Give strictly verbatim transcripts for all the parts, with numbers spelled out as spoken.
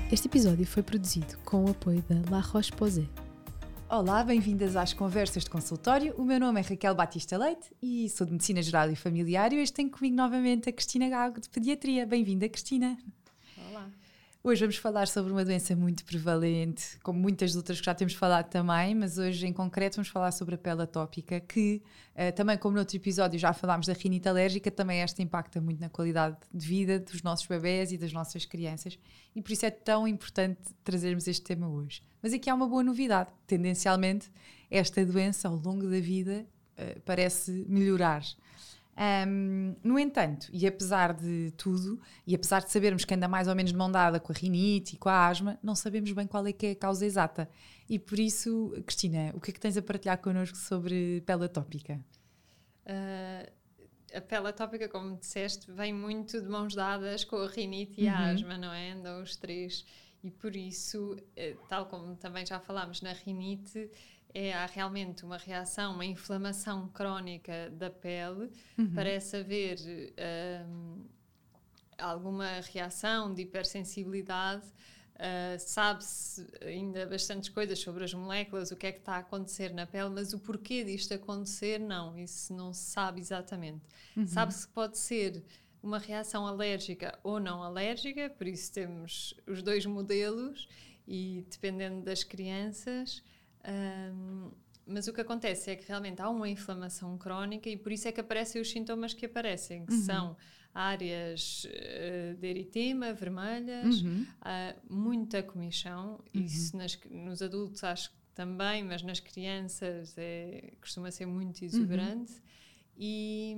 Este episódio foi produzido com o apoio da La Roche-Posay. Olá, bem-vindas às Conversas de Consultório. O meu nome é Raquel Batista Leite e sou de Medicina Geral e Familiar e hoje tenho comigo novamente a Cristina Gago, de Pediatria. Bem-vinda, Cristina. Olá. Hoje vamos falar sobre uma doença muito prevalente, como muitas outras que já temos falado também, mas hoje em concreto vamos falar sobre a pele atópica, que uh, também como no outro episódio já falámos da rinite alérgica, também esta impacta muito na qualidade de vida dos nossos bebés e das nossas crianças e por isso é tão importante trazermos este tema hoje. Mas aqui há uma boa novidade, tendencialmente esta doença ao longo da vida uh, parece melhorar. Um, no entanto, e apesar de tudo, e apesar de sabermos que anda mais ou menos de mão dada com a rinite e com a asma, não sabemos bem qual é que é a causa exata. E por isso, Cristina, o que é que tens a partilhar connosco sobre pele atópica? Uh, a pele atópica, como disseste, vem muito de mãos dadas com a rinite e a uhum. asma, não é? Andam os três. E por isso, tal como também já falámos na rinite, é, há realmente uma reação, uma inflamação crónica da pele. Uhum. Parece haver um, alguma reação de hipersensibilidade. Uh, sabe-se ainda bastantes coisas sobre as moléculas, o que é que está a acontecer na pele, mas o porquê disto acontecer, não. Isso não se sabe exatamente. Uhum. Sabe-se que pode ser uma reação alérgica ou não alérgica, por isso temos os dois modelos e dependendo das crianças... Um, mas o que acontece é que realmente há uma inflamação crónica e por isso é que aparecem os sintomas que aparecem, que uhum. são áreas uh, de eritema, vermelhas, uhum. uh, muita comichão, uhum. isso nas, nos adultos acho que também, mas nas crianças é, costuma ser muito exuberante, uhum. e,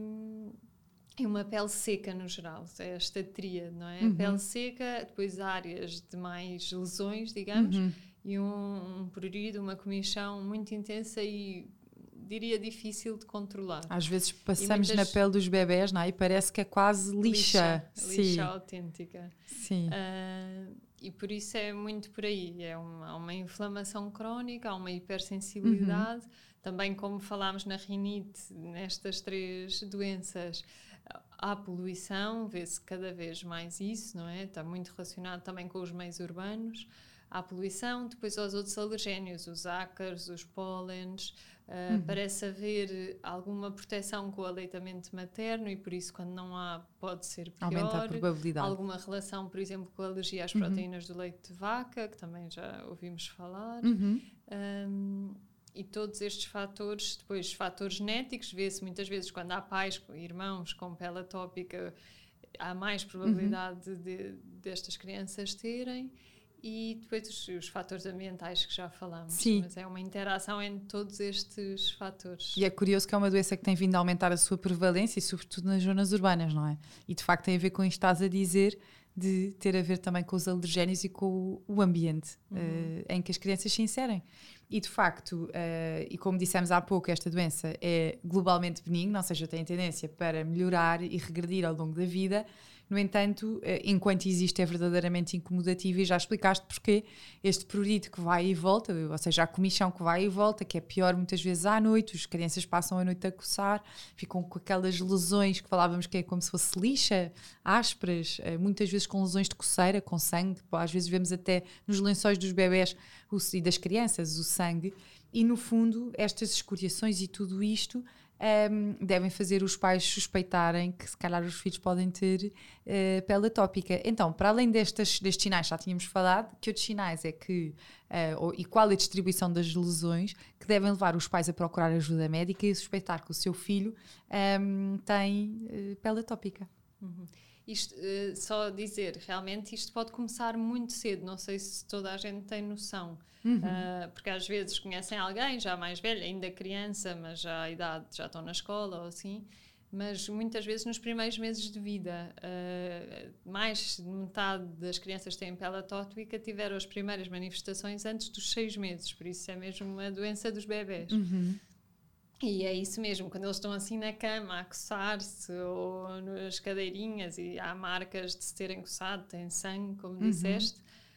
e uma pele seca no geral, é esta tríade, não é? Uhum. A pele seca, depois áreas de mais lesões, digamos, uhum. e um, um prurido, uma comichão muito intensa e diria difícil de controlar. Às vezes passamos muitas... na pele dos bebés, não é? E parece que é quase lixa. Lixa, lixa autêntica. Sim. Uh, e por isso é muito por aí. É uma, há uma inflamação crónica, há uma hipersensibilidade. Uhum. Também como falámos na rinite, nestas três doenças, há poluição, vê-se cada vez mais isso, não é? Está muito relacionado também com os meios urbanos. Há poluição, depois aos outros alergénios, os ácaros, os pólenes, uh, uhum. parece haver alguma proteção com o aleitamento materno e por isso quando não há pode ser pior. Aumenta a probabilidade. Alguma relação, por exemplo, com a alergia às uhum. proteínas do leite de vaca, que também já ouvimos falar. Uhum. Um, e todos estes fatores, depois fatores genéticos, vê-se muitas vezes quando há pais, irmãos com pele atópica, há mais probabilidade uhum. de, de, destas crianças terem. E depois os, os fatores ambientais que já falamos. Sim. Mas é uma interação entre todos estes fatores. E é curioso que é uma doença que tem vindo a aumentar a sua prevalência e sobretudo nas zonas urbanas, não é? E de facto tem a ver com isto que estás a dizer, de ter a ver também com os alergénios e com o ambiente uhum. uh, em que as crianças se inserem. E de facto, uh, e como dissemos há pouco, esta doença é globalmente benigna, ou seja, tem tendência para melhorar e regredir ao longo da vida. No entanto, enquanto existe é verdadeiramente incomodativo e já explicaste porque este prurido que vai e volta, ou seja, a comichão que vai e volta, que é pior muitas vezes à noite, as crianças passam a noite a coçar, ficam com aquelas lesões que falávamos que é como se fosse lixa, ásperas, muitas vezes com lesões de coceira, com sangue, às vezes vemos até nos lençóis dos bebés e das crianças o sangue, e no fundo estas escoriações e tudo isto Um, devem fazer os pais suspeitarem que se calhar os filhos podem ter uh, pele atópica. Então, para além destes, destes sinais, já tínhamos falado, que outros sinais é que, uh, ou, e qual é a distribuição das lesões que devem levar os pais a procurar ajuda médica e a suspeitar que o seu filho um, tem uh, pele atópica? Uhum. Isto, uh, só dizer, realmente isto pode começar muito cedo, não sei se toda a gente tem noção, uhum. uh, porque às vezes conhecem alguém já mais velho, ainda criança, mas já a idade, já estão na escola ou assim, mas muitas vezes nos primeiros meses de vida, uh, mais de metade das crianças que têm pele atópica tiveram as primeiras manifestações antes dos seis meses, por isso é mesmo uma doença dos bebés. Uhum. E é isso mesmo, quando eles estão assim na cama a coçar-se ou nas cadeirinhas e há marcas de se terem coçado, tem sangue, como uhum. disseste,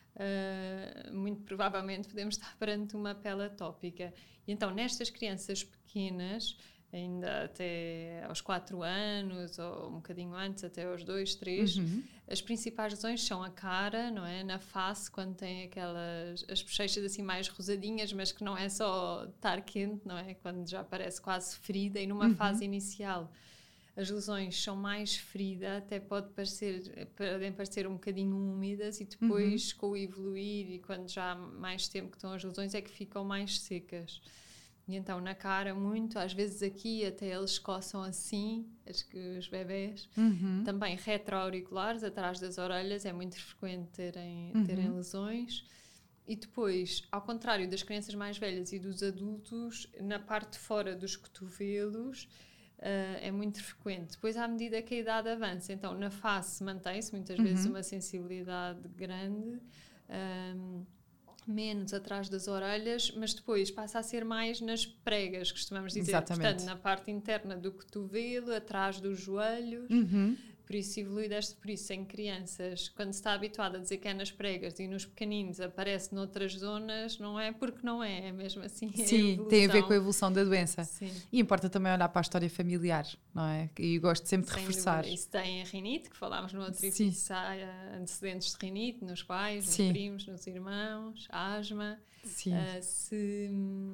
uh, muito provavelmente podemos estar perante uma pele atópica. E então, nestas crianças pequenas, ainda até aos quatro anos, ou um bocadinho antes, até aos dois, três. Uhum. As principais lesões são a cara, não é? Na face, quando tem aquelas as bochechas assim mais rosadinhas, mas que não é só estar quente, não é? Quando já parece quase ferida, e numa Uhum. fase inicial as lesões são mais feridas, até pode parecer, podem parecer um bocadinho úmidas, e depois uhum. com o evoluir e quando já há mais tempo que estão as lesões é que ficam mais secas. E então na cara muito, às vezes aqui até eles coçam assim, os, os bebés. Uhum. Também retroauriculares, atrás das orelhas, é muito frequente terem, uhum. terem lesões. E depois, ao contrário das crianças mais velhas e dos adultos, na parte de fora dos cotovelos, Uh, é muito frequente. Depois, à medida que a idade avança, então na face mantém-se muitas uhum. vezes uma sensibilidade grande, um, menos atrás das orelhas, mas depois passa a ser mais nas pregas, costumamos dizer. Exatamente. Portanto, na parte interna do cotovelo, atrás dos joelhos. Uhum. Por isso evolui deste, por isso em crianças, quando se está habituado a dizer que é nas pregas e nos pequeninos aparece noutras zonas, não é porque não é, é mesmo assim. Sim, tem a ver com a evolução da doença. Sim. E importa também olhar para a história familiar, não é? E gosto sempre de Sem reforçar. Dúvida. Isso tem a rinite, que falámos no outro Sim. episódio, há antecedentes de rinite nos pais, nos Sim. primos, nos irmãos, asma. Sim. Uh, se,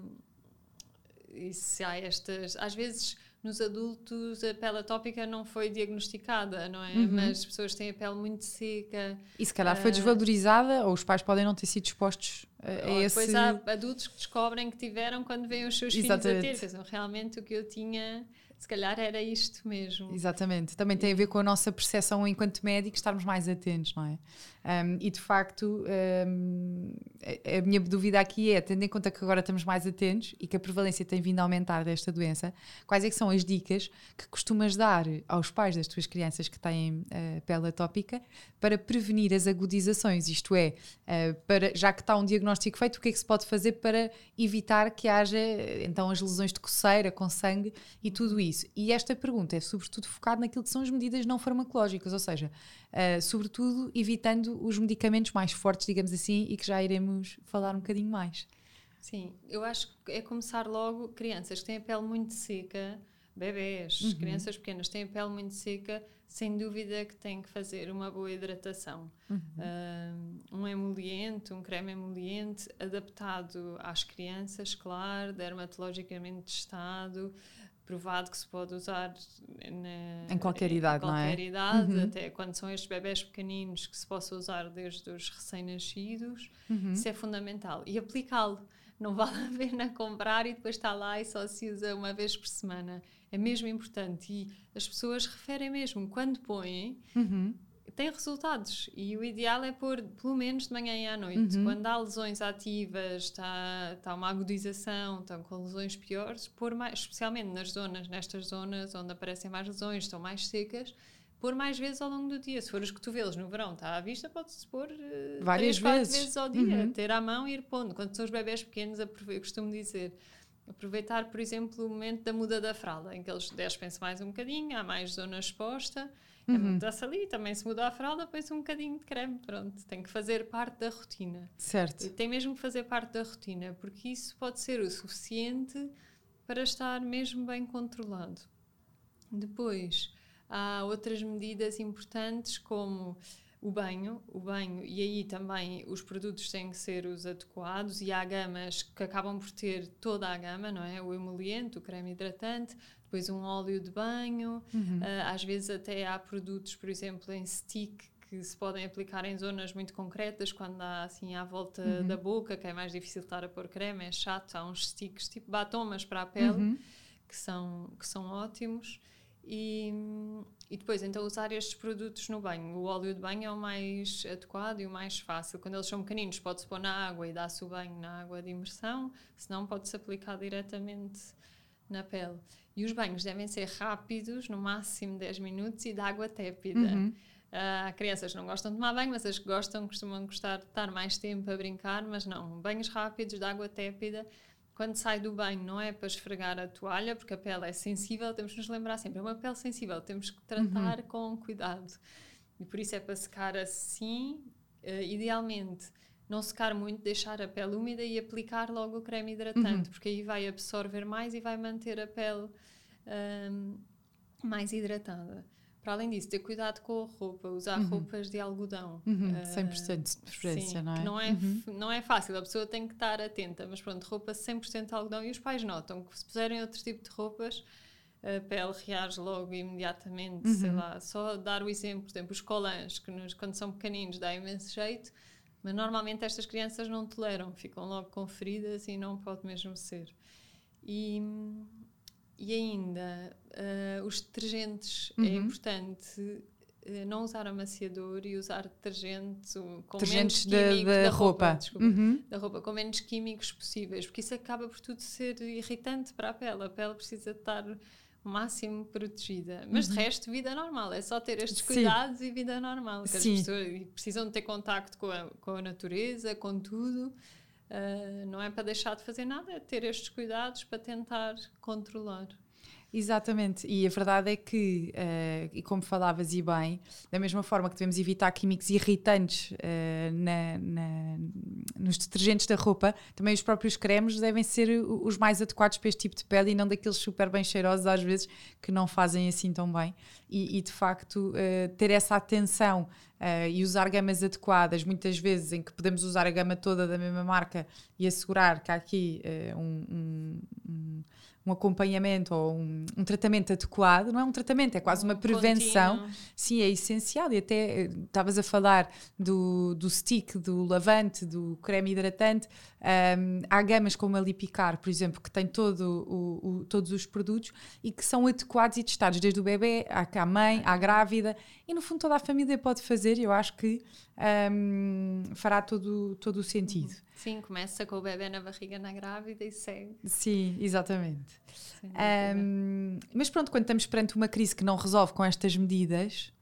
e se há estas, às vezes nos adultos a pele atópica não foi diagnosticada, não é? Uhum. Mas as pessoas têm a pele muito seca. E se calhar foi uh, desvalorizada, ou os pais podem não ter sido expostos a, a esse... Depois há adultos que descobrem que tiveram quando veem os seus Exatamente. filhos a ter. Quer dizer, realmente o que eu tinha, se calhar era isto mesmo. Exatamente. Também tem a ver com a nossa percepção enquanto médicos, estarmos mais atentos, não é? Um, e de facto, um, a, a minha dúvida aqui é, tendo em conta que agora estamos mais atentos e que a prevalência tem vindo a aumentar desta doença, quais é que são as dicas que costumas dar aos pais das tuas crianças que têm uh, pele atópica para prevenir as agudizações? Isto é, uh, para, já que está um diagnóstico feito, o que é que se pode fazer para evitar que haja então as lesões de coceira com sangue e tudo isso? E esta pergunta é sobretudo focada naquilo que são as medidas não farmacológicas, ou seja, uh, sobretudo evitando os medicamentos mais fortes, digamos assim, e que já iremos falar um bocadinho mais. Sim, eu acho que é começar logo crianças que têm a pele muito seca, bebés, uhum. crianças pequenas têm a pele muito seca, sem dúvida que têm que fazer uma boa hidratação. Uhum. Uh, um emoliente, um creme emoliente adaptado às crianças, claro, dermatologicamente testado, provado que se pode usar na, em qualquer idade, em qualquer não é? idade, uhum. até quando são estes bebés pequeninos, que se possa usar desde os recém-nascidos. Uhum. Isso é fundamental. E aplicá-lo. Não vale a pena comprar e depois está lá e só se usa uma vez por semana. É mesmo importante. E as pessoas referem mesmo, quando põem, uhum. tem resultados. E o ideal é pôr pelo menos de manhã e à noite. Uhum. Quando há lesões ativas, está, está uma agudização, estão com lesões piores, pôr mais, especialmente nas zonas, nestas zonas onde aparecem mais lesões, estão mais secas, pôr mais vezes ao longo do dia. Se for os cotovelos no verão, está à vista, pode-se pôr uh, várias três, quatro vezes. vezes ao dia, uhum. ter à mão e ir pondo. Quando são os bebés pequenos, eu costumo dizer, aproveitar, por exemplo, o momento da muda da fralda, em que eles despem-se mais um bocadinho, há mais zona exposta, uhum. é muda-se ali, também se muda a fralda, põe-se um bocadinho de creme, pronto, tem que fazer parte da rotina. Certo. E tem mesmo que fazer parte da rotina, porque isso pode ser o suficiente para estar mesmo bem controlado. Depois, há outras medidas importantes como o banho, o banho, e aí também os produtos têm que ser os adequados, e há gamas que acabam por ter toda a gama, não é? O emoliente, o creme hidratante, depois um óleo de banho, uhum. uh, às vezes até há produtos, por exemplo, em stick, que se podem aplicar em zonas muito concretas, quando há assim à volta uhum. da boca, que é mais difícil estar a pôr creme, é chato, há uns sticks tipo batomas para a pele, uhum. que, são, que são ótimos. E, e depois, então, usar estes produtos no banho. O óleo de banho é o mais adequado e o mais fácil. Quando eles são pequeninos, pode-se pôr na água e dá-se o banho na água de imersão, senão pode-se aplicar diretamente na pele. E os banhos devem ser rápidos, no máximo dez minutos, e de água tépida. Uhum. Uh, há crianças que não gostam de tomar banho, mas as que gostam costumam gostar de estar mais tempo a brincar, mas não. Banhos rápidos, de água tépida. Quando sai do banho não é para esfregar a toalha, porque a pele é sensível, temos que nos lembrar sempre, é uma pele sensível, temos que tratar uhum. com cuidado. E por isso é para secar assim, uh, idealmente não secar muito, deixar a pele úmida e aplicar logo o creme hidratante, uhum. porque aí vai absorver mais e vai manter a pele um, mais hidratada. Para além disso, ter cuidado com a roupa, usar uhum. roupas de algodão. Uhum, uh, cem por cento de preferência, sim, não é? Que não é, uhum. não é fácil, a pessoa tem que estar atenta, mas pronto, roupa cem por cento de algodão, e os pais notam que se puserem outro tipo de roupas, a pele reage logo imediatamente, uhum. sei lá, só dar o exemplo, por exemplo, os colãs, que nos, quando são pequeninos dá imenso jeito, mas normalmente estas crianças não toleram, ficam logo com feridas e não pode mesmo ser. E... E ainda, uh, os detergentes, uhum. é importante uh, não usar amaciador e usar detergente com detergentes menos químicos da, da, da roupa, roupa, desculpa, uhum. da roupa, com menos químicos possíveis, porque isso acaba por tudo ser irritante para a pele. A pele precisa estar o máximo protegida. Mas uhum. de resto, vida normal. É só ter estes Sim. cuidados e vida normal. Que Sim. as pessoas precisam de ter contacto com a, com a natureza, com tudo. Uh, não é para deixar de fazer nada, é ter estes cuidados para tentar controlar. Exatamente, e a verdade é que, uh, e como falavas e bem, da mesma forma que devemos evitar químicos irritantes uh, na, na, nos detergentes da roupa, também os próprios cremes devem ser os mais adequados para este tipo de pele e não daqueles super bem cheirosos às vezes que não fazem assim tão bem. E, e de facto uh, ter essa atenção uh, e usar gamas adequadas, muitas vezes em que podemos usar a gama toda da mesma marca e assegurar que há aqui uh, um, um, um um acompanhamento ou um, um tratamento adequado, não é um tratamento, é quase um uma prevenção. Contínuo. Sim, é essencial. E até estavas a falar do, do stick, do lavante, do creme hidratante. Um, há gamas como a Lipicar, por exemplo, que tem todo o, o, todos os produtos e que são adequados e testados desde o bebê à, à mãe, à grávida, e no fundo toda a família pode fazer, e eu acho que um, fará todo, todo o sentido. Sim, começa com o bebê na barriga na grávida e segue. Sim, exatamente. Um, mas pronto, quando estamos perante uma crise que não resolve com estas medidas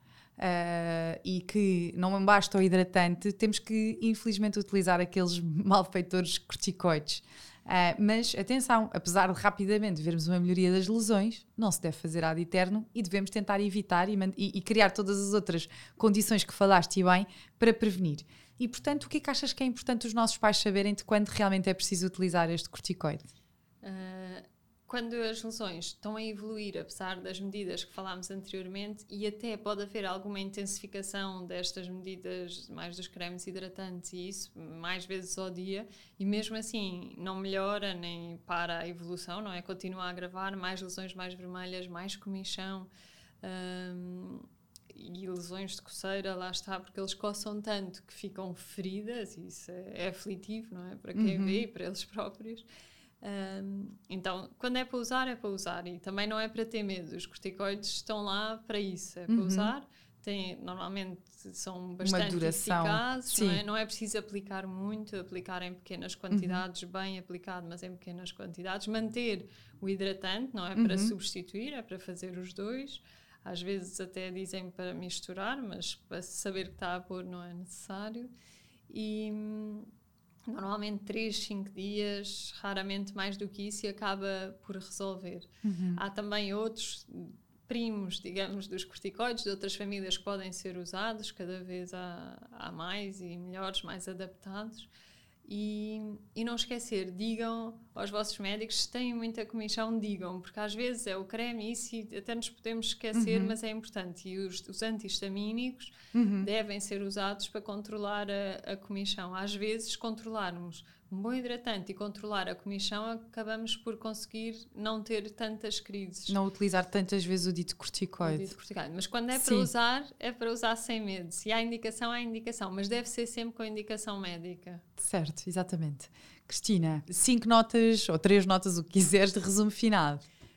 uh, e que não basta o hidratante, temos que infelizmente utilizar aqueles malfeitores corticoides. Uh, mas atenção, apesar de rapidamente vermos uma melhoria das lesões, não se deve fazer ad eterno e devemos tentar evitar e, e, e criar todas as outras condições que falaste bem para prevenir. E, portanto, o que é que achas que é importante os nossos pais saberem de quando realmente é preciso utilizar este corticoide? Uh, quando as lesões estão a evoluir, apesar das medidas que falámos anteriormente, e até pode haver alguma intensificação destas medidas, mais dos cremes hidratantes e isso, mais vezes ao dia, e mesmo assim não melhora nem para a evolução, não é? Continua a agravar, mais lesões mais vermelhas, mais comichão, um, e lesões de coceira, lá está, porque eles coçam tanto que ficam feridas, e isso é, é aflitivo, não é? Para quem uhum. vê e para eles próprios. Um, então, quando é para usar, é para usar, e também não é para ter medo. Os corticoides estão lá para isso, é para uhum. usar. Tem, normalmente são bastante eficazes, não é? Não é preciso aplicar muito, aplicar em pequenas quantidades, uhum. bem aplicado, mas em pequenas quantidades. Manter o hidratante, não é para uhum. substituir, é para fazer os dois. Às vezes até dizem para misturar, mas para saber que está a pôr não é necessário. E normalmente três, cinco dias, raramente mais do que isso, e acaba por resolver. Uhum. Há também outros primos, digamos, dos corticoides, de outras famílias que podem ser usados, cada vez há, há mais e melhores, mais adaptados. E, e não esquecer, digam aos vossos médicos, se têm muita comichão, digam, porque às vezes é o creme, isso até nos podemos esquecer, uhum. mas é importante. E os, os antihistamínicos uhum. devem ser usados para controlar a, a comichão. Às vezes, controlarmos um bom hidratante e controlar a comichão, acabamos por conseguir não ter tantas crises. Não utilizar tantas vezes o dito corticoide. O dito corticoide. Mas quando é Sim. para usar, é para usar sem medo. Se há indicação, há indicação, mas deve ser sempre com indicação médica. Certo, exatamente. Cristina, cinco notas ou três notas, o que quiseres, de resumo final.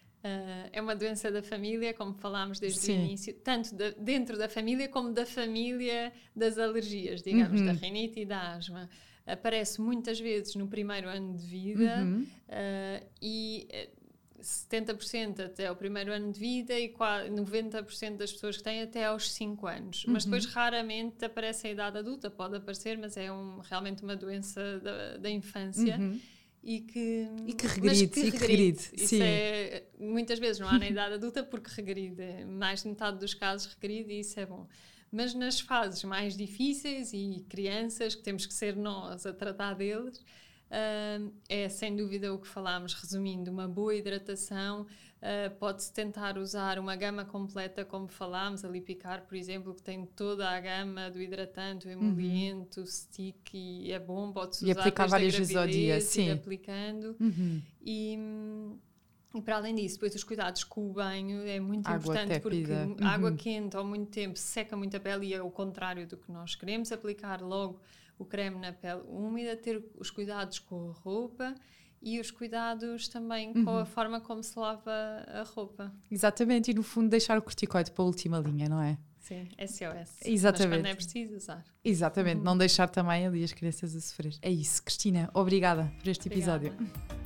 Uh, é uma doença da família, como falámos desde Sim. o início, tanto de, dentro da família como da família das alergias, digamos, uhum. da rinite e da asma. Aparece muitas vezes no primeiro ano de vida uhum. uh, e setenta por cento até ao primeiro ano de vida e noventa por cento das pessoas que têm até aos cinco anos. Uhum. Mas depois raramente aparece a idade adulta, pode aparecer, mas é um, realmente uma doença da, da infância. Uhum. E que, e que regride, que regride. E que regride. Isso Sim. É, muitas vezes não há na idade adulta porque regride. Mais de metade dos casos regride e isso é bom. Mas nas fases mais difíceis e crianças, que temos que ser nós a tratar deles, uh, é sem dúvida o que falámos, resumindo, uma boa hidratação, Uh, pode-se tentar usar uma gama completa, como falámos, a Lipicar, por exemplo, que tem toda a gama do hidratante, o emoliente, uhum. o stick, e é bom, pode-se usar e aplicar várias vezes ao dia, sim. aplicando. Uhum. E, e para além disso, depois os cuidados com o banho é muito água importante, tépida. porque Uhum. água quente ao muito tempo seca muito a pele e é o contrário do que nós queremos. Aplicar logo o creme na pele úmida, ter os cuidados com a roupa e os cuidados também uhum. com a forma como se lava a roupa. Exatamente, e no fundo deixar o corticoide para a última linha, não é? Sim, S O S. Exatamente. Mas quando é preciso usar. Exatamente, uhum. não deixar também ali as crianças a sofrer. É isso, Cristina, obrigada por este Obrigada. episódio.